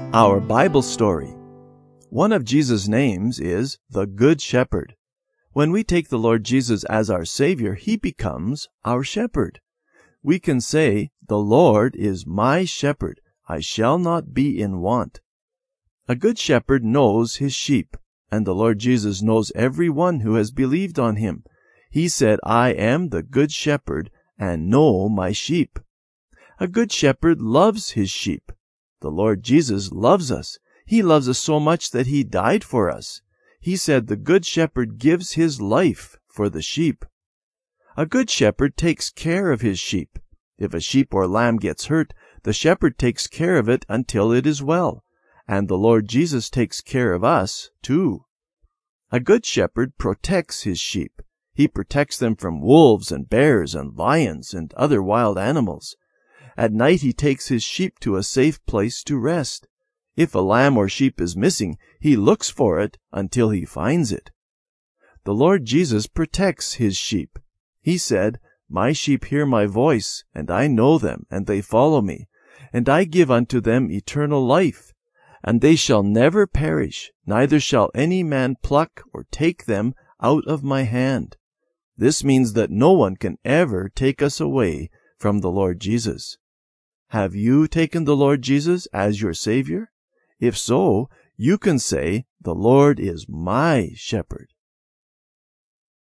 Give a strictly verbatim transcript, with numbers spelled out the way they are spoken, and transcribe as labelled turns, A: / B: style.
A: Our Bible story. One of Jesus' names is the Good Shepherd. When we take the Lord Jesus as our Savior, He becomes our shepherd. We can say, "The Lord is my shepherd, I shall not be in want." A good shepherd knows his sheep, and the Lord Jesus knows every one who has believed on Him. He said, "I am the good shepherd, and know my sheep." A good shepherd loves his sheep. The Lord Jesus loves us. He loves us so much that He died for us. He said the good shepherd gives his life for the sheep. A good shepherd takes care of his sheep. If a sheep or lamb gets hurt, the shepherd takes care of it until it is well. And the Lord Jesus takes care of us, too. A good shepherd protects his sheep. He protects them from wolves and bears and lions and other wild animals. At night he takes his sheep to a safe place to rest. If a lamb or sheep is missing, he looks for it until he finds it. The Lord Jesus protects his sheep. He said, "My sheep hear my voice, and I know them, and they follow me. And I give unto them eternal life, and they shall never perish, neither shall any man pluck or take them out of my hand." This means that no one can ever take us away from the Lord Jesus. Have you taken the Lord Jesus as your Savior? If so, you can say, "The Lord is my shepherd."